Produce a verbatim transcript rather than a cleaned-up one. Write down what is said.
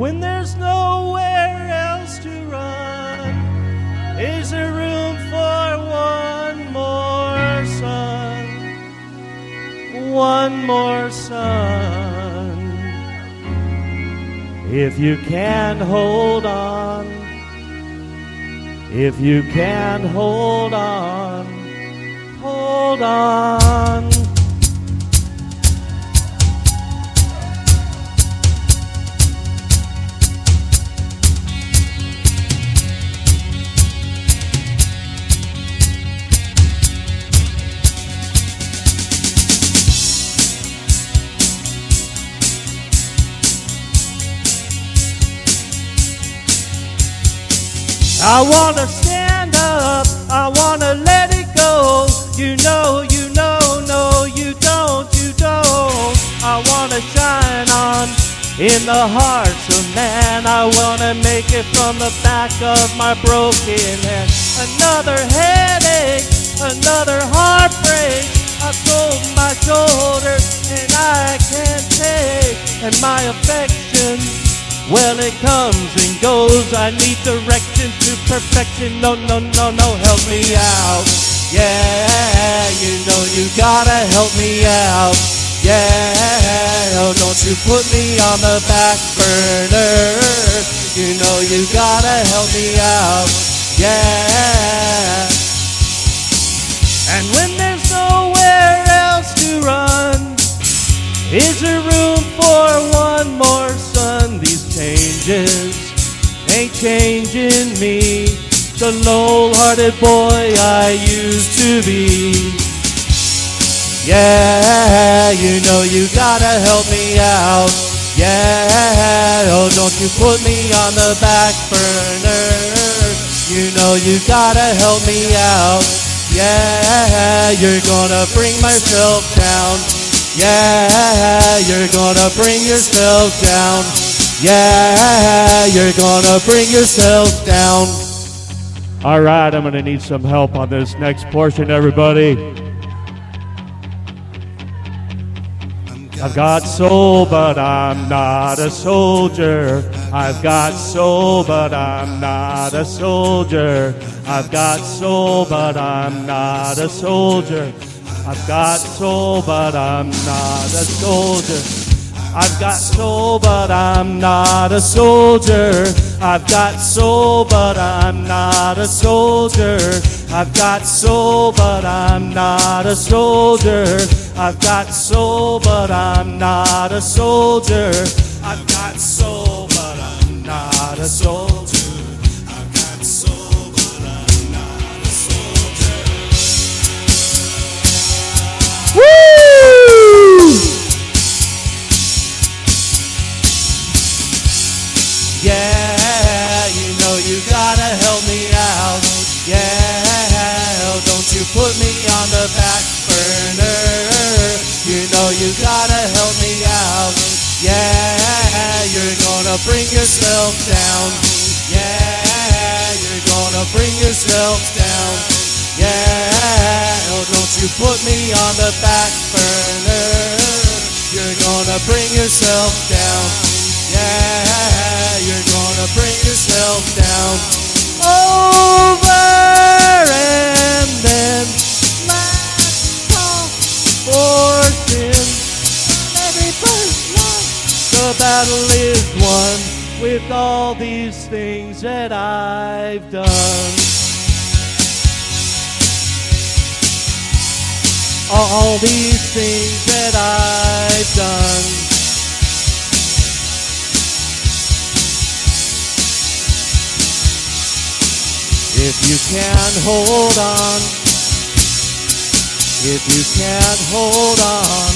when there's nowhere else to run? Is there room for one more sun? One more sun. If you can hold on, if you can hold on, hold on. I wanna stand up, I wanna let it go. You know, you know, no, you don't, you don't. I wanna shine on in the hearts of man. I wanna make it from the back of my broken head. Another headache, another heartbreak. I've told my shoulder and I can't take. And my affection, well, it comes and goes. I need direction to perfection. No, no, no, no, help me out. Yeah, you know you gotta help me out. Yeah, oh, don't you put me on the back burner. You know you gotta help me out. Yeah. And when there's nowhere else to run, is there room for one more sun? These changes ain't changing me, the low-hearted boy I used to be. Yeah, you know you gotta help me out. Yeah, oh, don't you put me on the back burner. You know you gotta help me out. Yeah, you're gonna bring myself down. Yeah, you're gonna bring yourself down. Yeah, you're gonna bring yourself down. All right, I'm gonna need some help on this next portion, everybody. I've got soul, but I'm not a soldier. I've got soul, but I'm not a soldier. I've got soul, but I'm not a soldier. I've got soul, but I'm not a soldier. I've got soul, but I'm not a soldier. I've got soul, but I'm not a soldier. I've got soul, but I'm not a soldier. I've got soul, but I'm not a soldier. I've got soul, but I'm not a soldier. I've got soul, but I'm not a soldier. Woo! Yeah, you know you gotta help me out. Yeah, oh, don't you put me on the back burner. You know you gotta help me out. Yeah, you're gonna bring yourself down. Yeah, you're gonna bring yourself down. Yeah, oh, don't you put me on the back burner. You're gonna bring yourself down. Yeah, you're gonna bring yourself down. Over and then last call for sin. Every first love, the battle is won with all these things that I've done. All these things that I've done. If you can hold on, if you can hold on,